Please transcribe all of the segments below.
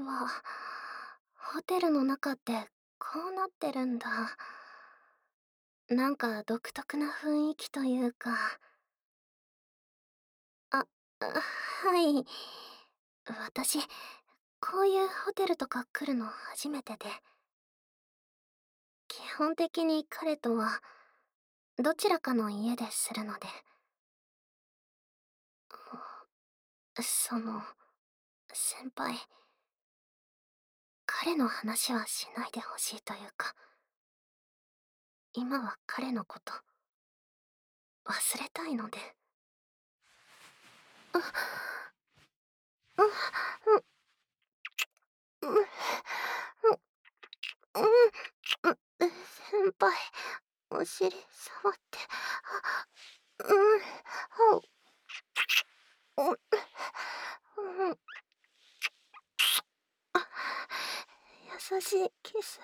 は、ホテルの中ってこうなってるんだ。なんか独特な雰囲気というか。あ、はい。私、こういうホテルとか来るの初めてで、基本的に彼とはどちらかの家でするので、その、先輩、彼の話はしないでほしいというか、今は彼のこと忘れたいので。うん、うん、うん、うん、うん、先輩、お尻触って、うん、うん、うん、優しいキス、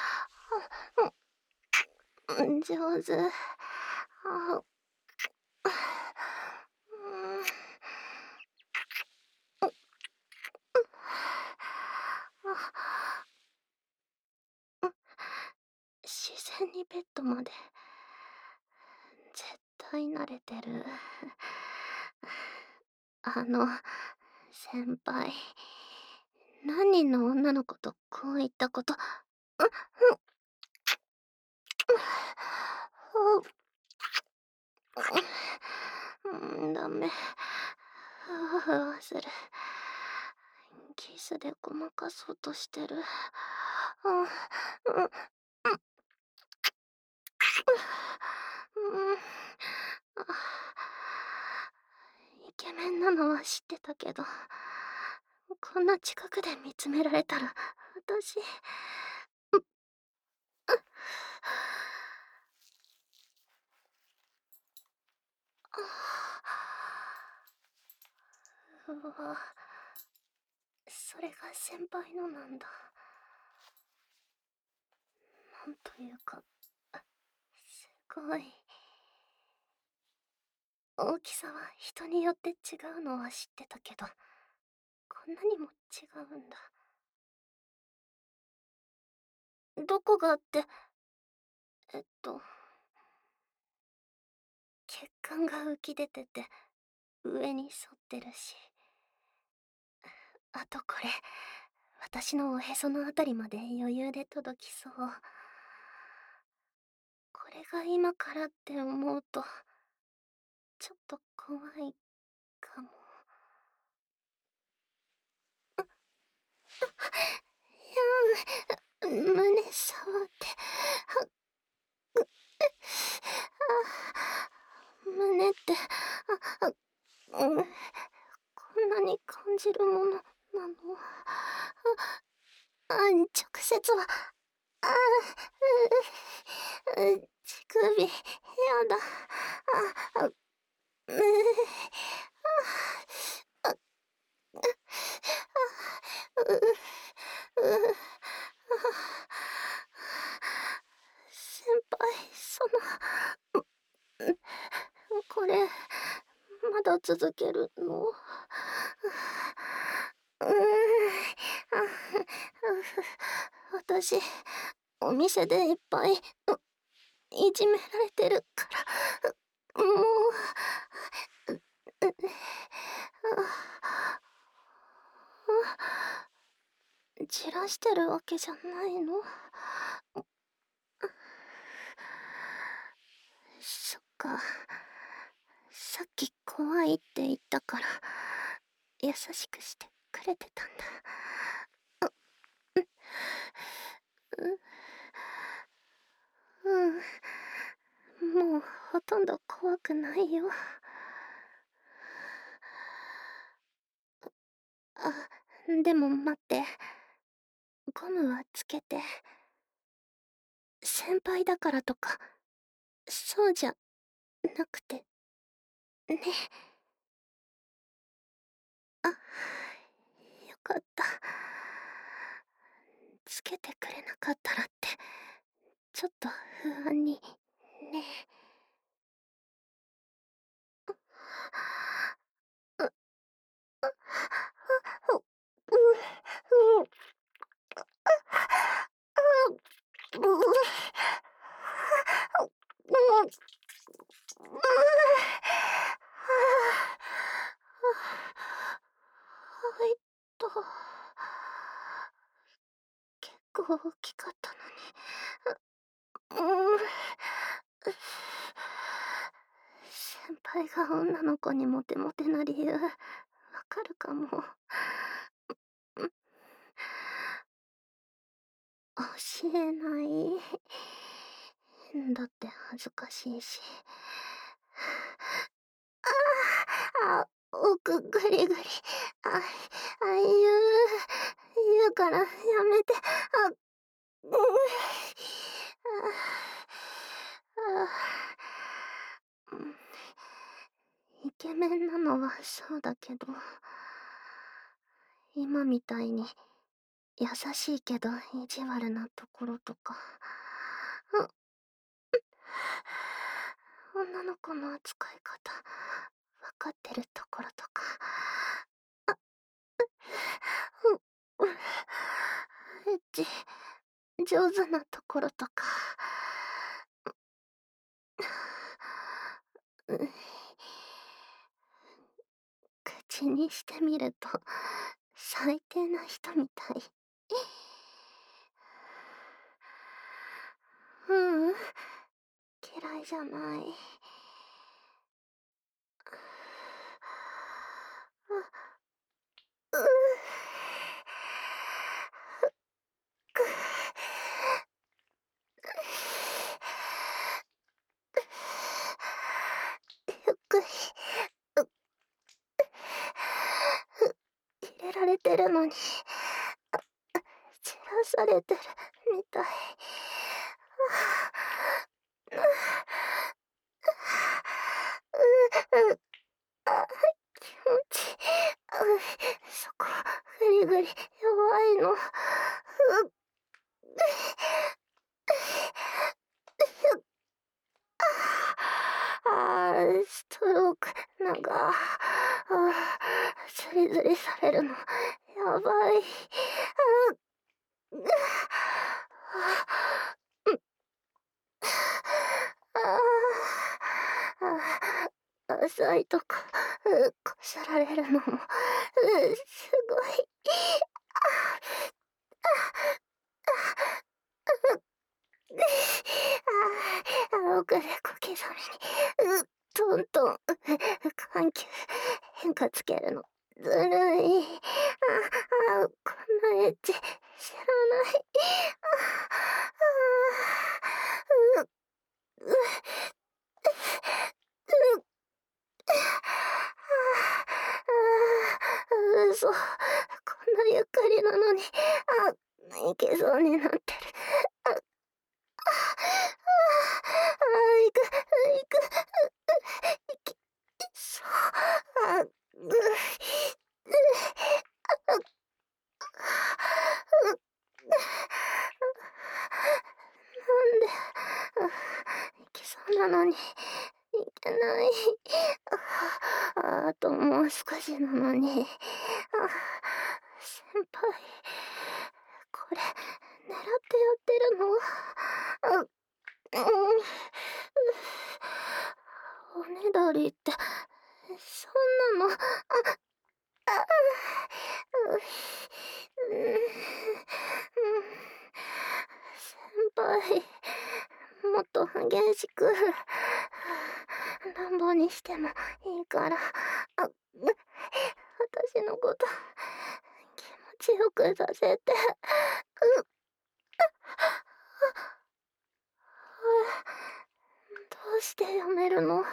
うん、上手。自然にベッドまで。絶対慣れてる。先輩。何人の女の子とこういったこと。ダメ。ふわふわする。キスでごまかそうとしてる。うん、うん、うん。イケメンなのは知ってたけど、こんな近くで見つめられたら、私、うわ、それが先輩のなんだ。なんというか、すごい。大きさは人によって違うのは知ってたけど、こんなにも違うんだ。どこがって、えっと、血管が浮き出てて、上に沿ってるし。あとこれ、私のおへそのあたりまで余裕で届きそう。これが今からって思うと、ちょっと怖いかも。いや胸触って、胸って、こんなに感じるものなの。直接は、あ乳首、やだ。あ、うう先輩、これ、まだ続けるの？うーん、私、お店でいっぱい、いじめられてるから、もう、じらしてるわけじゃないの？そっか。さっき怖いって言ったから、優しくしてくれてたんだ。うん、もうほとんど怖くないよ。あ、でも待って。ゴムはつけて。先輩だからとか、そうじゃなくて、ね。あ、よかった。つけてくれなかったらって、ちょっと不安に、ね。 いっと、結構大きかったのに。先輩が女の子にモテモテな理由、わかるかも。教えない。だって恥ずかしいし。奥ぐりぐり。あ、言うからやめて。うん。うん、イケメンなのはそうだけど、今みたいに優しいけど意地悪なところとか、女の子の扱い方分かってるところとか、うん、エッチ上手なところとか、うん、口にしてみると最低な人みたい。ううん、嫌いじゃない。うゆっくり、入れられてるのに、散らされてるみたい。うう気持ちいい。そこ、ぐりぐり弱いの。ストローク、なんか、ズリズリされるの、やばい。浅いとこ、こすられるのも、すごい。奥で小刻みに、トントン、緩急、変化つけるの。ずるい。こんなエッチ、知らない。う、う、嘘。こんなゆっくりなのに、いけそうになってる。行く、行く、いきそう。なんで、行きそうなのに、行けない。あともう少しなのに。先輩、これ、狙ってやってるの？おねだりって、そんなの、先輩、もっと激しく、乱暴にしてもいいから、私のこと気持ちよくさせて。どうしてやめるの？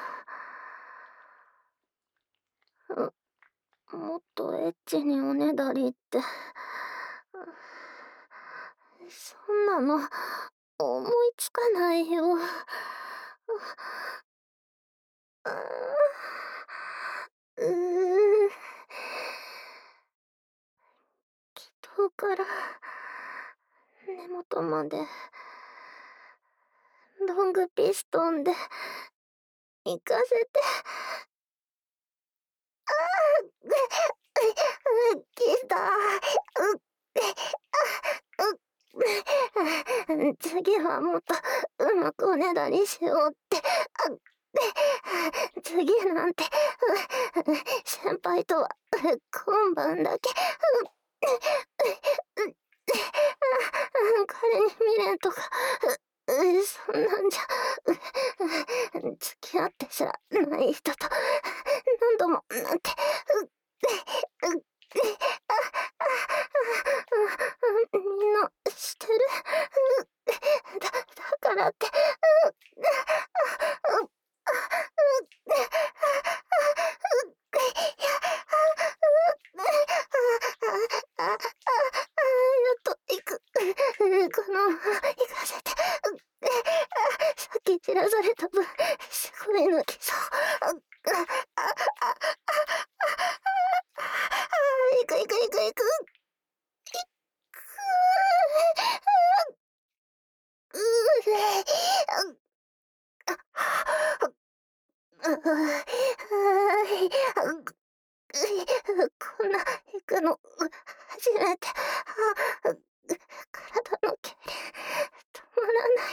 もっとエッチにおねだりって。そんなの思いつかないよ。うー気筒から根元までロングピストンで行かせて。来た。 次はもっとうまくおねだりしようって。次なんて、先輩とは今晩だけ。彼に未練とか、そんなんじゃ、付き合ってすらない人と何度もなんて、みんなしてる。だからって、やっと行く。このまま行かせて。さっき散らされた分、すごい泣きそう。行く行く行く行く。こんな行くの初めて。体の痙攣止まらない。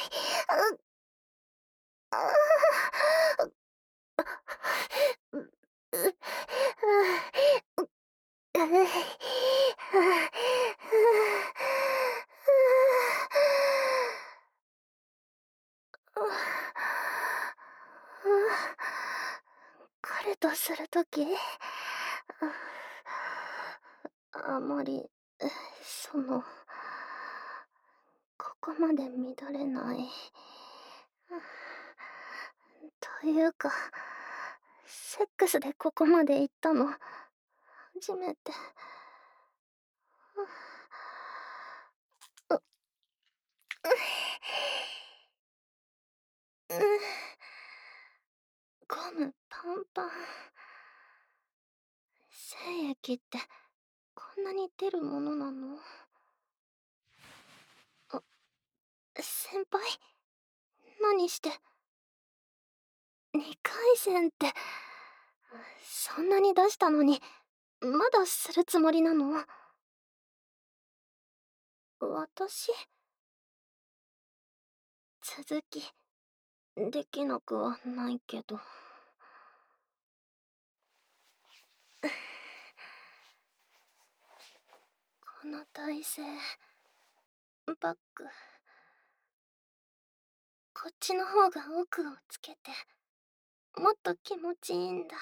彼とするとき、あまり、その、ここまで乱れない。というか、セックスでここまで行ったの、初めて。ゴムパンパン。精液ってこんなに出るものなの？先輩？何して？2回戦って、そんなに出したのに、まだするつもりなの？私？続き、できなくはないけど。この体勢、バック。こっちの方が奥をつけて、もっと気持ちいいんだ。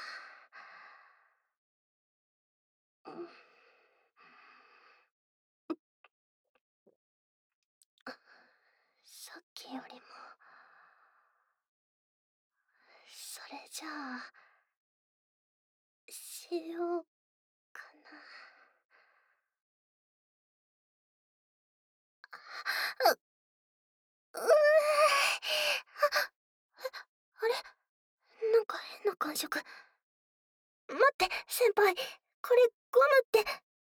さっきよりも、それじゃあ、しようかな。ううあれ、なんか変な感触。待って、先輩。これ、ゴムって。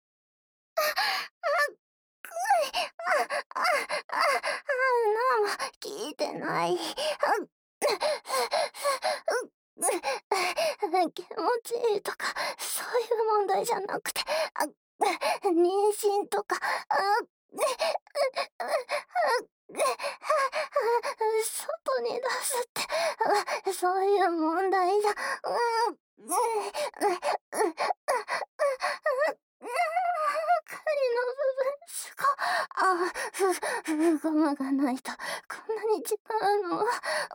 なんも聞いてない。気持ちいいとか、そういう問題じゃなくて、妊娠とか、外に出すって、そういう問題じゃ、狩りの部分、すご、ゴムがないと、こんなに違うのは、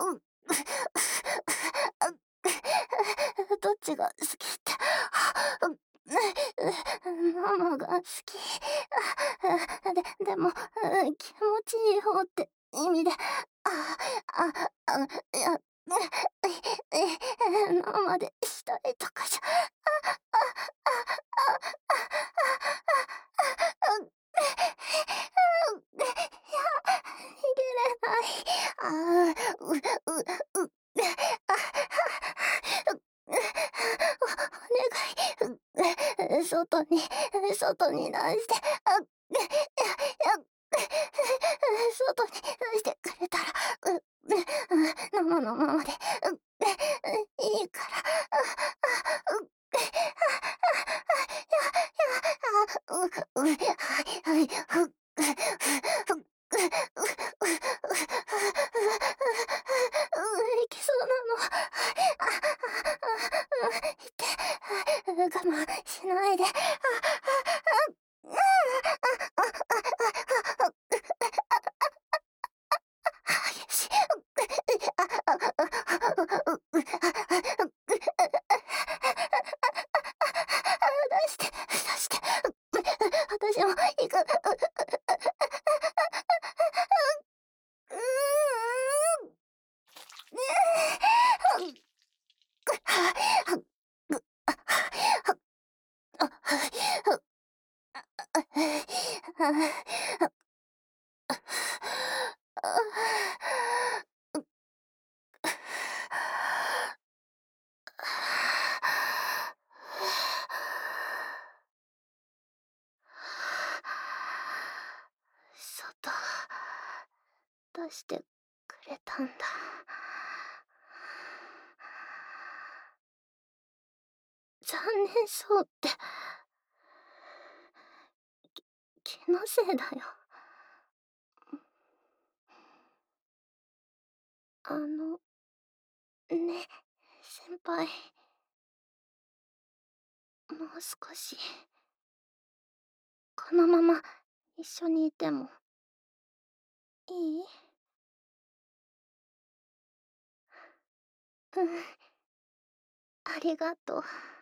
どっちが好きって、ママが好き。でも、気持ちいい方って意味で、いや、生でしたいとかじゃ、いや、逃げれない。ああ、お願い。外に出して、外に出してくれたら、生のままで、いいから、はい、はい、 してくれたんだ。残念そうって、気のせいだよ。ね、先輩、もう少し、このまま一緒にいてもいい？うん、ありがとう。